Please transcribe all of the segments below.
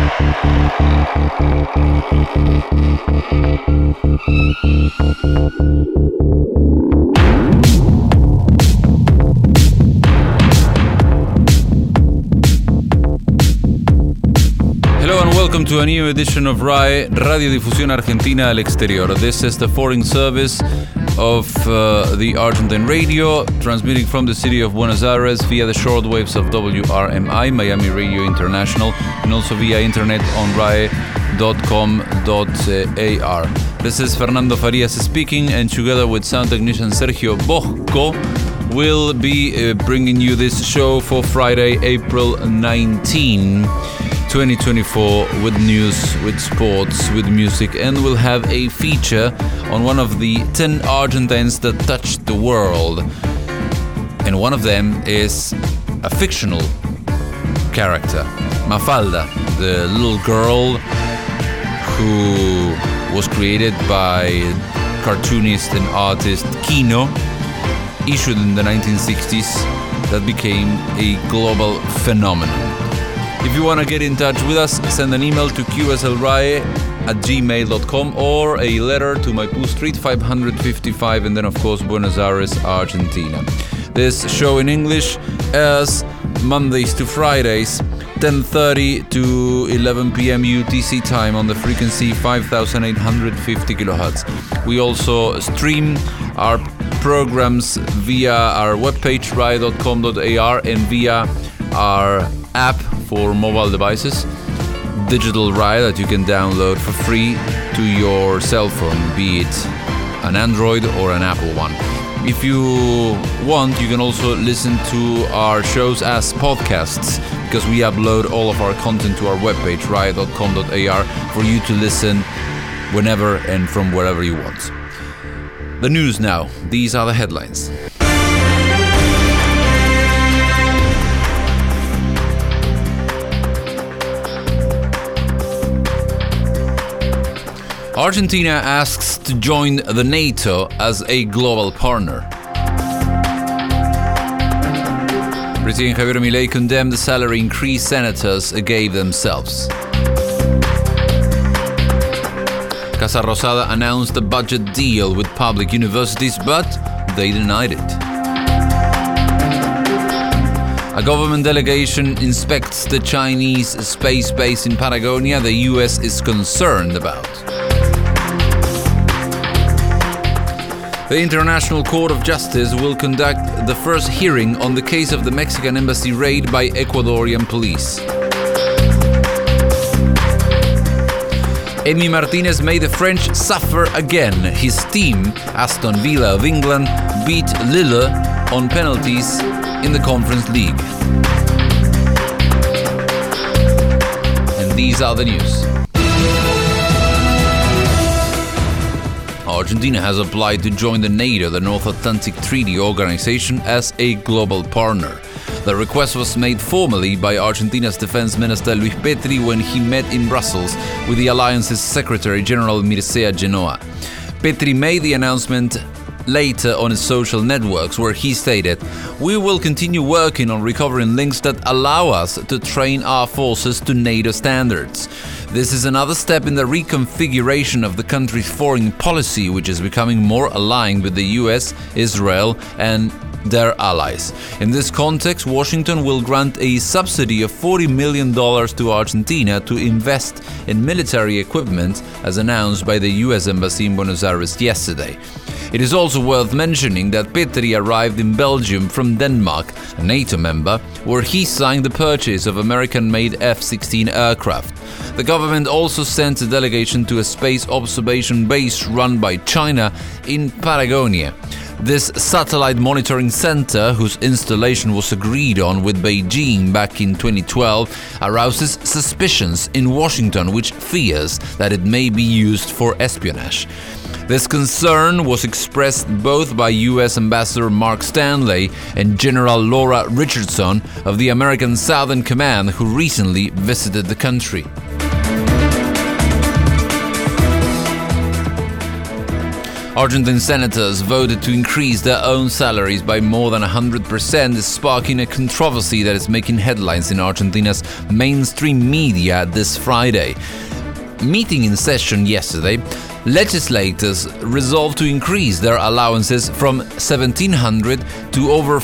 Hello and welcome to a new edition of RAE, Radiodifusión Argentina al Exterior. This is the foreign service of the Argentine radio, transmitting from the city of Buenos Aires via the shortwaves of WRMI, Miami Radio International, and also via internet on rae.com.ar. This is Fernando Farias speaking, and together with sound technician Sergio Bosco, we'll be bringing you this show for Friday, April 19, 2024, with news, with sports, with music, and we'll have a feature on one of the 10 Argentines that touched the world. And one of them is a fictional character, Mafalda, the little girl who was created by cartoonist and artist Kino, issued in the 1960s, that became a global phenomenon. If you want to get in touch with us, send an email to qslrae@gmail.com or a letter to Maipú Street 555, and then of course Buenos Aires, Argentina. This show in English airs Mondays to Fridays, 10:30 to 11 p.m. UTC time on the frequency 5850 kHz. We also stream our programs via our webpage rae.com.ar and via our app for mobile devices, Digital RAE, that you can download for free to your cell phone, be it an Android or an Apple one. If you want, you can also listen to our shows as podcasts, because we upload all of our content to our webpage, rae.com.ar, for you to listen whenever and from wherever you want. The news now. These are the headlines. Argentina asks to join the NATO as a global partner. President Javier Milei condemned the salary increase senators gave themselves. Casa Rosada announced a budget deal with public universities, but they denied it. A government delegation inspects the Chinese space base in Patagonia the US is concerned about. The International Court of Justice will conduct the first hearing on the case of the Mexican embassy raid by Ecuadorian police. Emi Martinez made the French suffer again. His team, Aston Villa of England, beat Lille on penalties in the Conference League. And these are the news. Argentina has applied to join the NATO, the North Atlantic Treaty Organization, as a global partner. The request was made formally by Argentina's Defense Minister Luis Petri when he met in Brussels with the alliance's Secretary General Mircea Genoa. Petri made the announcement later on his social networks, where he stated, "We will continue working on recovering links that allow us to train our forces to NATO standards. This is another step in the reconfiguration of the country's foreign policy, which is becoming more aligned with the US, Israel, and their allies. In this context, Washington will grant a subsidy of $40 million to Argentina to invest in military equipment, as announced by the US Embassy in Buenos Aires yesterday." It is also worth mentioning that Petri arrived in Belgium from Denmark, a NATO member, where he signed the purchase of American-made F-16 aircraft. The government also sent a delegation to a space observation base run by China in Patagonia. This satellite monitoring center, whose installation was agreed on with Beijing back in 2012, arouses suspicions in Washington, which fears that it may be used for espionage. This concern was expressed both by U.S. Ambassador Mark Stanley and General Laura Richardson of the American Southern Command, who recently visited the country. Argentine senators voted to increase their own salaries by more than 100%, sparking a controversy that is making headlines in Argentina's mainstream media this Friday. Meeting in session yesterday, legislators resolved to increase their allowances from $1,700 to over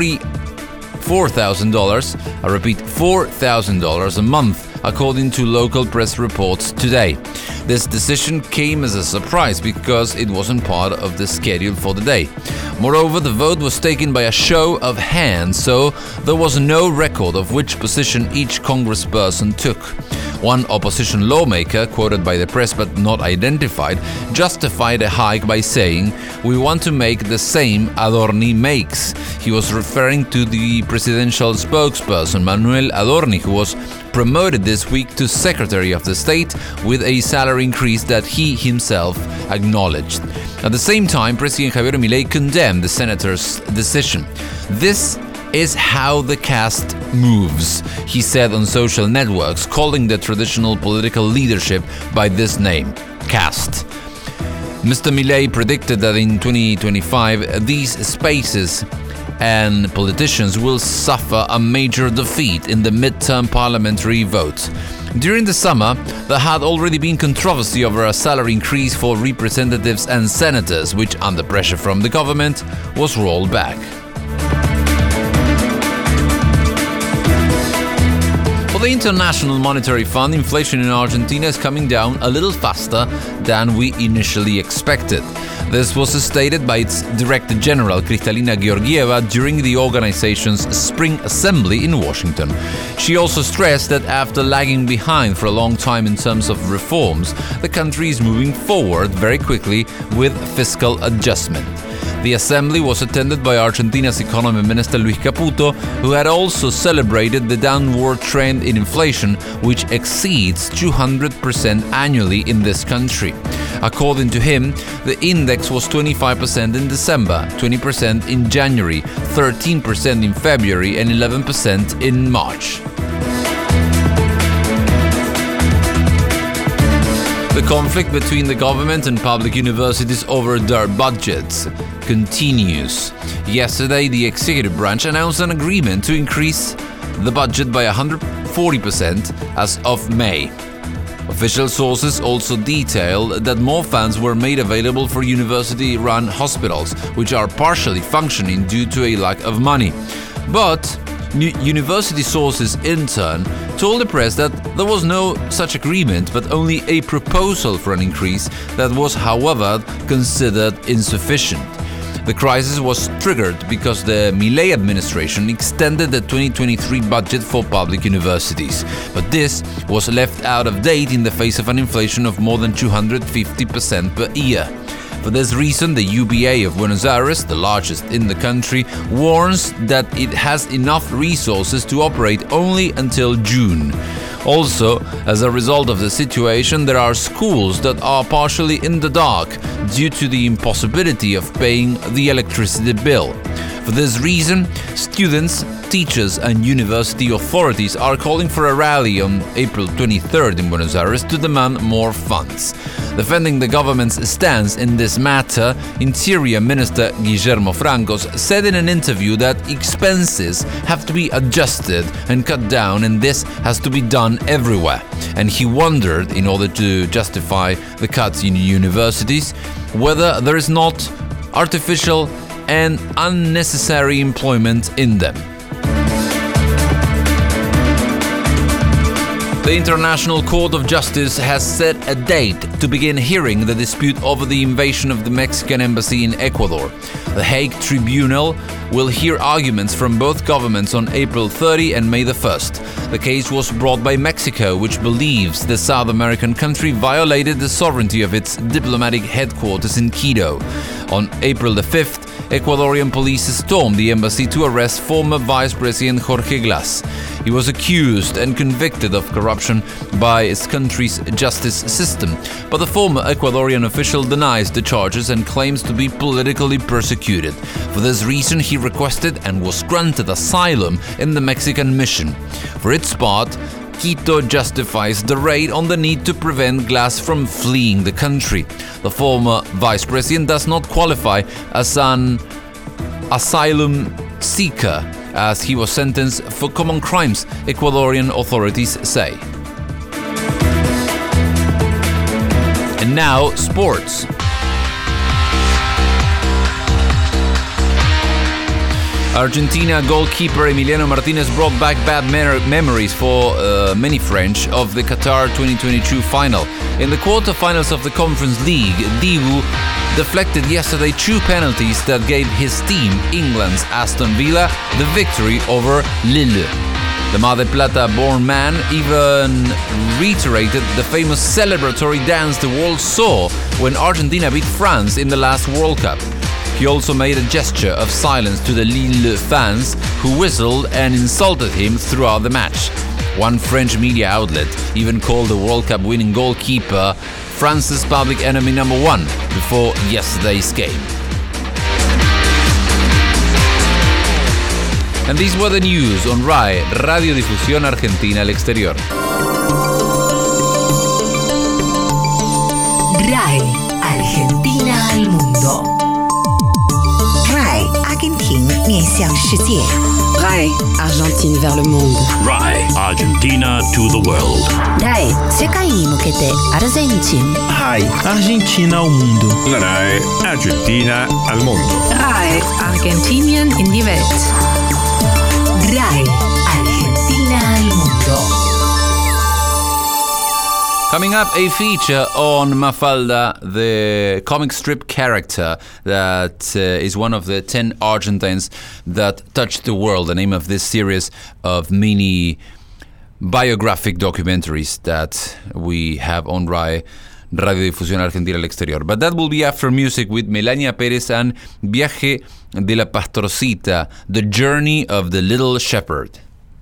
$4,000. I repeat, $4,000 a month, according to local press reports today. This decision came as a surprise because it wasn't part of the schedule for the day. Moreover, the vote was taken by a show of hands, so there was no record of which position each congressperson took. One opposition lawmaker, quoted by the press but not identified, justified a hike by saying, "We want to make the same Adorni makes." He was referring to the presidential spokesperson Manuel Adorni, who was promoted this week to Secretary of the State with a salary increase that he himself acknowledged. At the same time, President Javier Milei condemned the senator's decision. "This is how the caste moves," he said on social networks, calling the traditional political leadership by this name, caste. Mr. Milei predicted that in 2025, these spaces and politicians will suffer a major defeat in the midterm parliamentary vote. During the summer, there had already been controversy over a salary increase for representatives and senators, which, under pressure from the government, was rolled back. For the International Monetary Fund, inflation in Argentina is coming down a little faster than we initially expected. This was stated by its Director General, Kristalina Georgieva, during the organization's Spring Assembly in Washington. She also stressed that after lagging behind for a long time in terms of reforms, the country is moving forward very quickly with fiscal adjustment. The assembly was attended by Argentina's Economy Minister Luis Caputo, who had also celebrated the downward trend in inflation, which exceeds 200% annually in this country. According to him, the index was 25% in December, 20% in January, 13% in February, and 11% in March. The conflict between the government and public universities over their budgets continues. Yesterday, the executive branch announced an agreement to increase the budget by 140% as of May. Official sources also detailed that more funds were made available for university-run hospitals, which are partially functioning due to a lack of money. But university sources in turn told the press that there was no such agreement, but only a proposal for an increase that was, however, considered insufficient. The crisis was triggered because the Milei administration extended the 2023 budget for public universities, but this was left out of date in the face of an inflation of more than 250% per year. For this reason, the UBA of Buenos Aires, the largest in the country, warns that it has enough resources to operate only until June. Also, as a result of the situation, there are schools that are partially in the dark due to the impossibility of paying the electricity bill. For this reason, students, teachers and university authorities are calling for a rally on April 23rd in Buenos Aires to demand more funds. Defending the government's stance in this matter, Interior Minister Guillermo Francos said in an interview that expenses have to be adjusted and cut down, and this has to be done everywhere. And he wondered, in order to justify the cuts in universities, whether there is not artificial and unnecessary employment in them. The International Court of Justice has set a date to begin hearing the dispute over the invasion of the Mexican embassy in Ecuador. The Hague Tribunal will hear arguments from both governments on April 30 and May the 1st. The case was brought by Mexico, which believes the South American country violated the sovereignty of its diplomatic headquarters in Quito. On April the 5th, Ecuadorian police stormed the embassy to arrest former Vice President Jorge Glass. He was accused and convicted of corruption by his country's justice system, but the former Ecuadorian official denies the charges and claims to be politically persecuted. For this reason, he requested and was granted asylum in the Mexican mission. For its part, Quito justifies the raid on the need to prevent Glass from fleeing the country. The former vice president does not qualify as an asylum seeker, as he was sentenced for common crimes, Ecuadorian authorities say. And now, sports. Argentina goalkeeper Emiliano Martinez brought back bad memories for many French of the Qatar 2022 final. In the quarterfinals of the Conference League, Dibu deflected yesterday 2 penalties that gave his team, England's Aston Villa, the victory over Lille. The Mar del Plata-born man even reiterated the famous celebratory dance the world saw when Argentina beat France in the last World Cup. He also made a gesture of silence to the Lille fans, who whistled and insulted him throughout the match. One French media outlet even called the World Cup winning goalkeeper France's public enemy number 1 before yesterday's game. And these were the news on RAE, Radiodifusión Argentina al Exterior. RAE, Argentina al mundo. RAE, Argentine 面向世界。 RAE, Argentine vers le monde. RAE, Argentina to the world. RAE, 世界に向けてアルゼンチン。 RAE, Argentina ao mundo. RAE, Argentina al mundo. RAE, Argentinien in die Welt. RAE, Argentina al mundo. Coming up, a feature on Mafalda, the comic strip character that is one of the 10 Argentines that touched the world. The name of this series of mini biographic documentaries that we have on RAE, Radiodifusión Argentina al Exterior. But that will be after music with Melania Pérez and Viaje de la Pastorcita, The Journey of the Little Shepherd.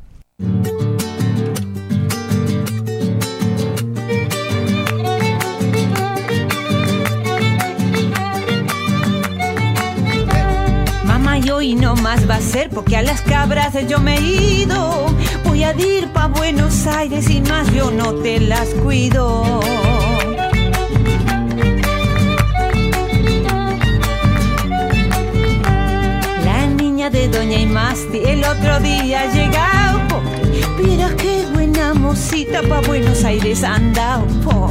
Y hoy no más va a ser porque a las cabras yo me he ido. Voy a ir pa' Buenos Aires y más yo no te las cuido. La niña de Doña Imasti el otro día ha llegado. Mira qué buena mocita pa' Buenos Aires ha andado.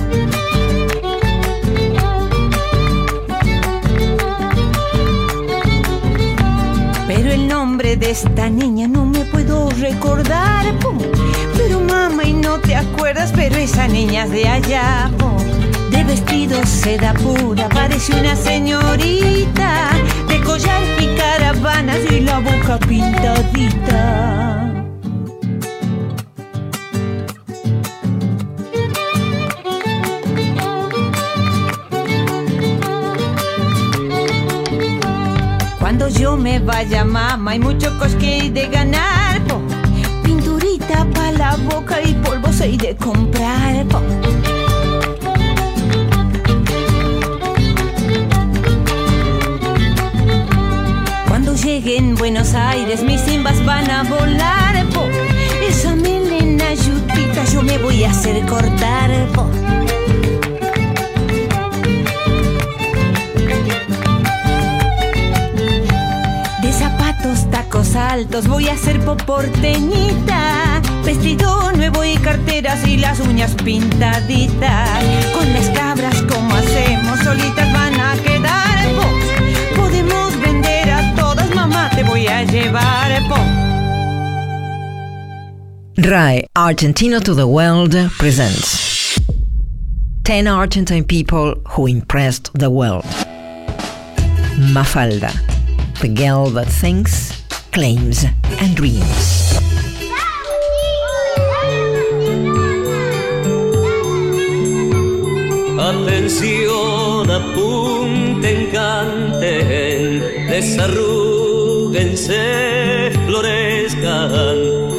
Pero el nombre de esta niña no me puedo recordar, po. Pero mamá, y no te acuerdas, pero esa niña es de allá, po. De vestido seda pura, parece una señorita, de collar y caravanas y la boca pintadita. Cuando yo me vaya, mamá, hay mucho cosque hay de ganar, po. Pinturita pa' la boca y polvos hay de comprar, po. Cuando llegue en Buenos Aires, mis simbas van a volar, po. Esa melena yutita yo me voy a hacer cortar, po. Tacos altos, voy a ser porteñita, vestido nuevo y carteras y las uñas pintaditas. Con las cabras como hacemos, solitas van a quedar, po. Podemos vender a todas, mamá, te voy a llevar, po. RAE, Argentina to the World presents 10 Argentine people who impressed the world. Mafalda, the girl that thinks, claims, and dreams. Atención, apunten, canten, desarrúguense, florezcan,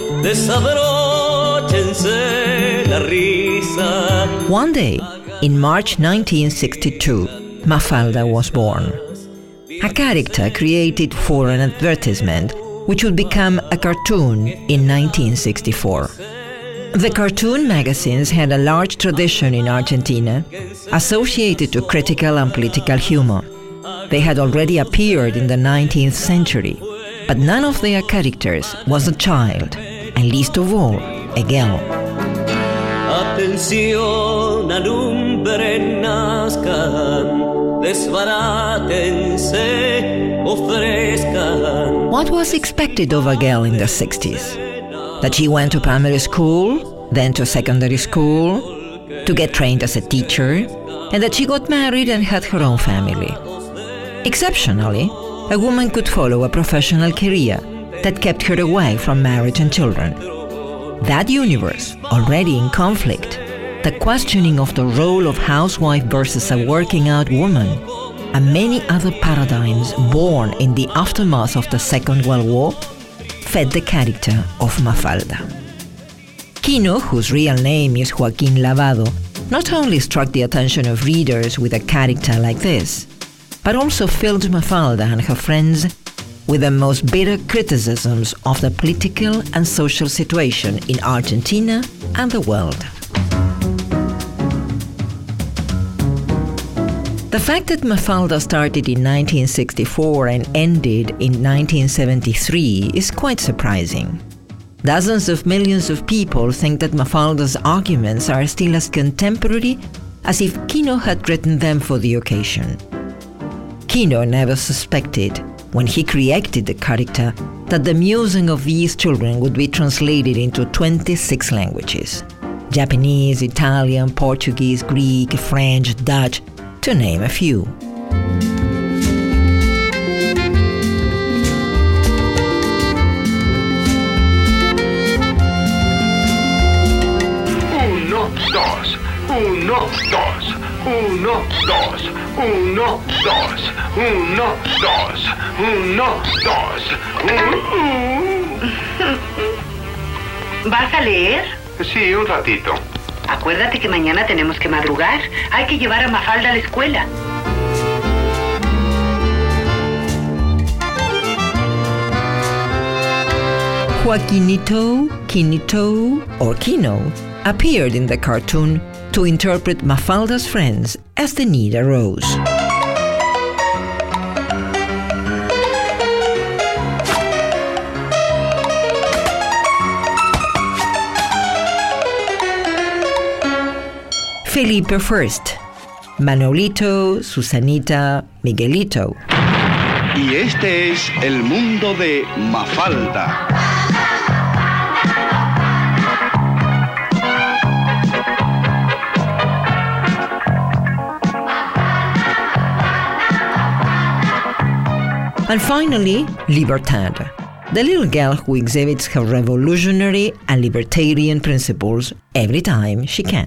desabróchense la risa. One day, in March 1962, Mafalda was born. A character created for an advertisement which would become a cartoon in 1964. The cartoon magazines had a large tradition in Argentina, associated to critical and political humor. They had already appeared in the 19th century, but none of their characters was a child, and least of all, a girl. Atención, alumbren, nazcan, desbarátense, ofrezcan. What was expected of a girl in the 60s? That she went to primary school, then to secondary school, to get trained as a teacher, and that she got married and had her own family. Exceptionally, a woman could follow a professional career that kept her away from marriage and children. That universe, already in conflict, the questioning of the role of housewife versus a working-out woman, and many other paradigms born in the aftermath of the Second World War, fed the character of Mafalda. Quino, whose real name is Joaquín Lavado, not only struck the attention of readers with a character like this, but also filled Mafalda and her friends with the most bitter criticisms of the political and social situation in Argentina and the world. The fact that Mafalda started in 1964 and ended in 1973 is quite surprising. Dozens of millions of people think that Mafalda's arguments are still as contemporary as if Quino had written them for the occasion. Quino never suspected, when he created the character, that the musing of these children would be translated into 26 languages: Japanese, Italian, Portuguese, Greek, French, Dutch, to name a few. Uno, dos, uno, dos, uno, dos, uno, dos, uno, dos, uno, dos. ¿Vas a leer? Sí, un ratito. Acuérdate que mañana tenemos que madrugar. Hay que llevar a Mafalda a la escuela. Joaquinito, Quinito, or Quino appeared in the cartoon to interpret Mafalda's friends as the need arose. Felipe first, Manolito, Susanita, Miguelito. Y este es el mundo de Mafalda. And finally, Libertad, the little girl who exhibits her revolutionary and libertarian principles every time she can.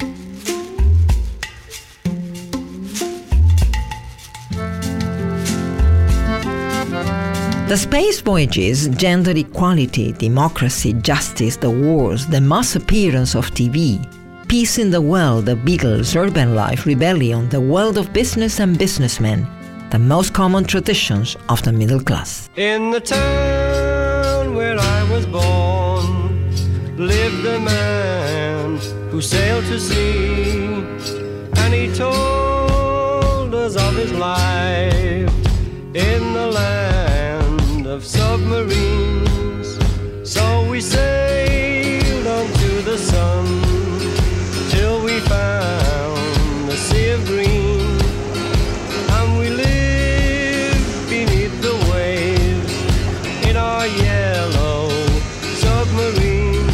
The space voyages, gender equality, democracy, justice, the wars, the mass appearance of TV, peace in the world, the Beatles, urban life, rebellion, the world of business and businessmen, the most common traditions of the middle class. In the town where I was born lived a man who sailed to sea, and he told us of his life in the land of submarines. So we sailed onto the sun till we found the sea of green, and we lived beneath the waves in our yellow submarine.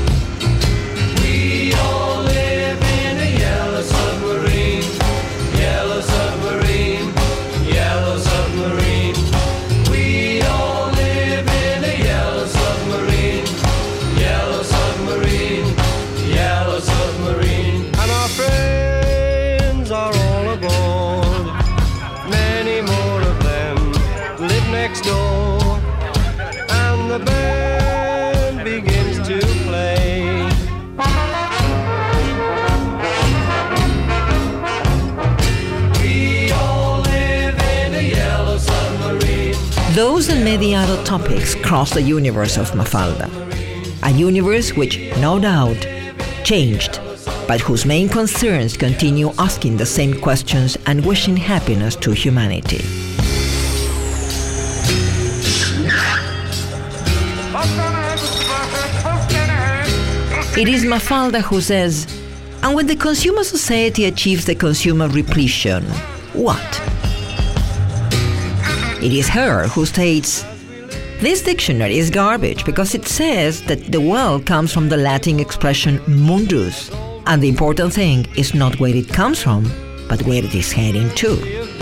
We all live in a yellow submarine, yellow submarine, yellow submarine. We all live in a yellow submarine, yellow submarine, yellow submarine. And our friends are all aboard, many more of them live next door, and the band begins to play. We all live in a yellow submarine. Those and many other topics cross the universe of Mafalda. A A universe which, no doubt, changed, but whose main concerns continue asking the same questions and wishing happiness to humanity. It is Mafalda who says, and when the consumer society achieves the consumer repletion, what? It is her who states, this dictionary is garbage because it says that the world comes from the Latin expression mundus, and the important thing is not where it comes from, but where it is heading to.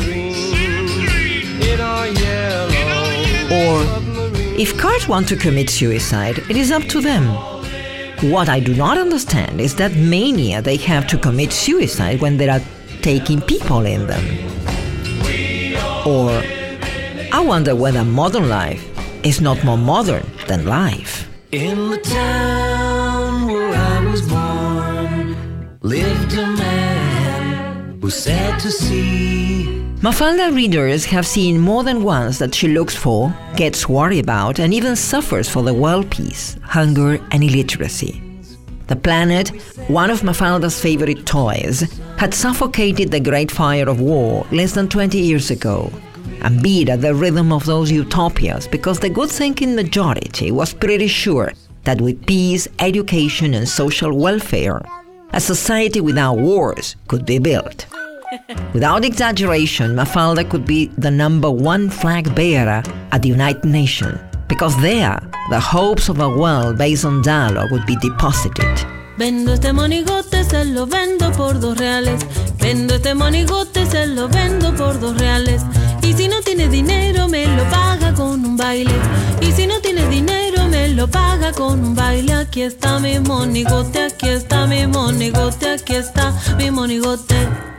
Or, if cars want to commit suicide, it is up to them. What I do not understand is that mania they have to commit suicide when they are taking people in them. Or, I wonder whether modern life is not more modern than life. In the town where I was born lived a man who sad to see. Mafalda readers have seen more than once that she looks for, gets worried about, and even suffers for the world peace, hunger, and illiteracy. The planet, one of Mafalda's favorite toys, had suffocated the great fire of war less than 20 years ago, and beat at the rhythm of those utopias because the good-thinking majority was pretty sure that with peace, education, and social welfare, a society without wars could be built. Without exaggeration, Mafalda could be the #1 flag bearer at the United Nations, because there, the hopes of a world based on dialogue would be deposited. Vendo este monigote, se lo vendo por $2. Vendo este monigote, se lo vendo por $2. Y si no tienes dinero, me lo paga con un baile. Y si no tienes dinero, me lo paga con un baile. Aquí está mi monigote, aquí está mi monigote, aquí está mi monigote.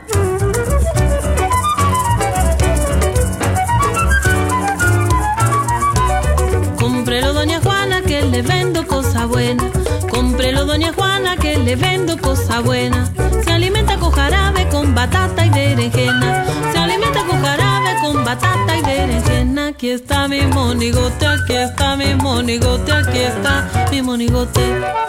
Cómprelo, doña Juana, que le vendo cosa buena. Cómprelo, doña Juana, que le vendo cosa buena. Se alimenta con jarabe, con batata y berenjena. Se alimenta con jarabe, con batata y berenjena. Aquí está mi monigote, aquí está mi monigote, aquí está mi monigote.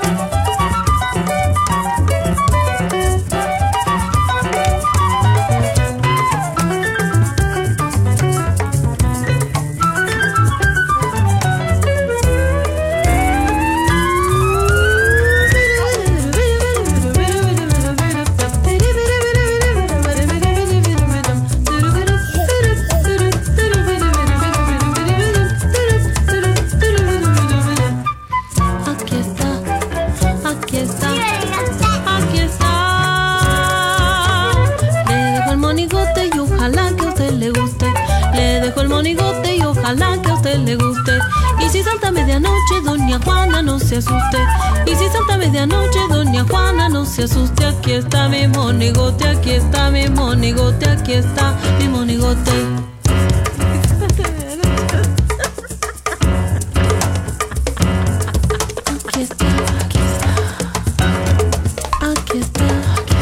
No se asuste. Y si salta medianoche, doña Juana, no se asuste. Aquí está mi monigote, aquí está mi monigote, aquí está mi monigote. Aquí está, aquí está. Aquí está, aquí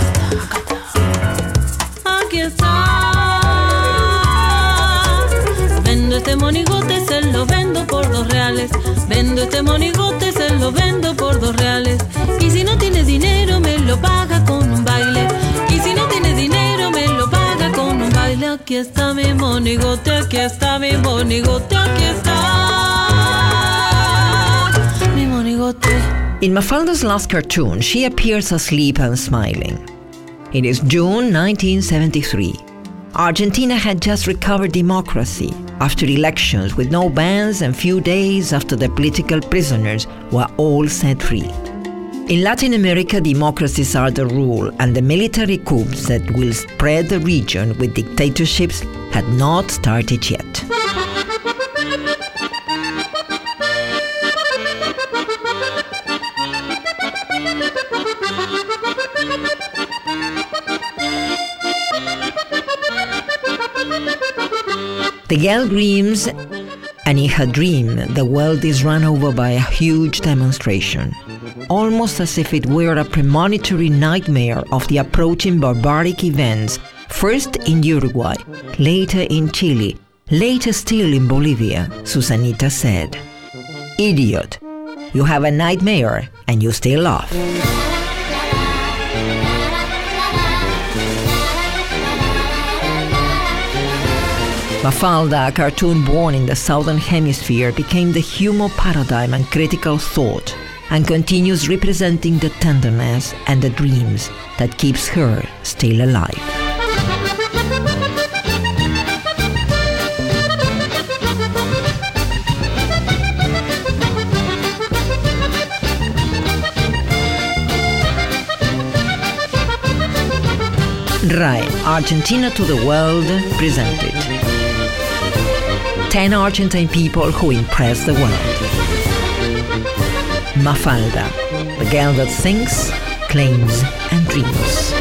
está. Aquí está. Vendo este monigote, se lo vendo por $2. Vendo este monigote, se lo vendo por $2. Y si no tienes dinero, me lo paga con un baile. Y si no tienes dinero, me lo paga con un baile. Aquí está mi monigote, aquí está mi monigote, aquí está mi monigote. In Mafalda's last cartoon, she appears asleep and smiling. It is June 1973. Argentina had just recovered democracy after elections with no bans and few days after the political prisoners were all set free. In Latin America, democracies are the rule, and the military coups that will spread the region with dictatorships had not started yet. The girl dreams, and in her dream, the world is run over by a huge demonstration, almost as if it were a premonitory nightmare of the approaching barbaric events, first in Uruguay, later in Chile, later still in Bolivia, Susanita said. Idiot. You have a nightmare and you still laugh. Mafalda, a cartoon born in the Southern Hemisphere, became the humor paradigm and critical thought, and continues representing the tenderness and the dreams that keeps her still alive. RAI, Argentina to the World, presented 10 Argentine people who impress the world. Mafalda, the girl that thinks, claims, and dreams.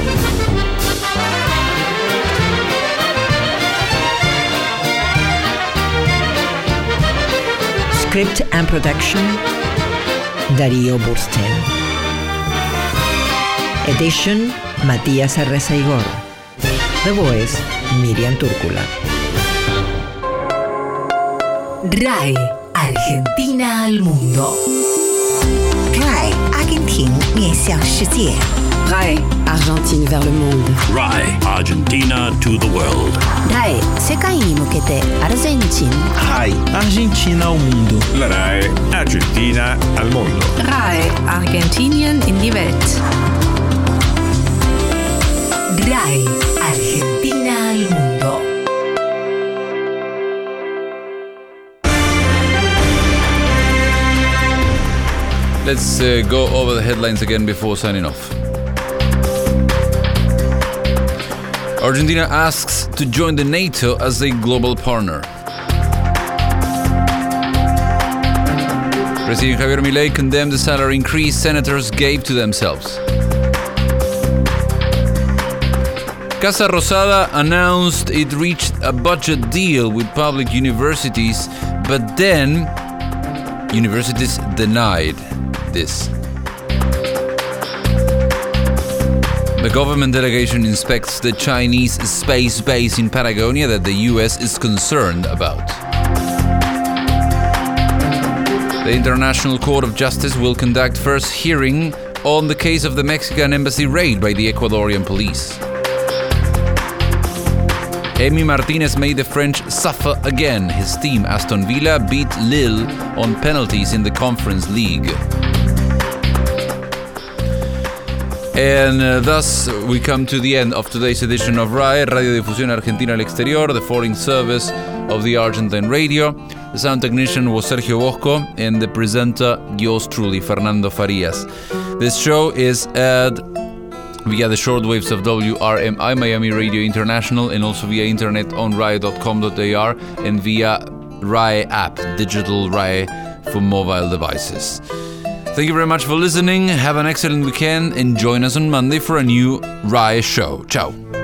Script and production, Darío Bursten. Edition, Matías Arrezaigor. The voice, Miriam Túrcula. RAI, Argentina al mundo. RAI, Argentina 面向世界。 RAI, Argentine vers le monde. RAI, Argentina to the world. RAI, 世界に向けてアルゼンチン。 RAI, Argentina ao mundo. La RAI, Argentina al mundo. RAI, Argentinien in die Welt. RAI, Argentina al mundo. Let's go over the headlines again before signing off. Argentina asks to join the NATO as a global partner. President Javier Milei condemned the salary increase senators gave to themselves. Casa Rosada announced it reached a budget deal with public universities, but then universities denied this. The government delegation inspects the Chinese space base in Patagonia that the US is concerned about. The International Court of Justice will conduct first hearing on the case of the Mexican embassy raid by the Ecuadorian police. Emi Martinez made the French suffer again. His team, Aston Villa, beat Lille on penalties in the Conference League. And thus we come to the end of today's edition of RAI, Radiodifusión Argentina al Exterior, the foreign service of the Argentine radio. The sound technician was Sergio Bosco, and the presenter, yours truly, Fernando Farias. This show is aired via the shortwaves of WRMI Miami Radio International, and also via internet on rai.com.ar and via RAI app, digital RAI for mobile devices. Thank you very much for listening. Have an excellent weekend and join us on Monday for a new RAI show. Ciao.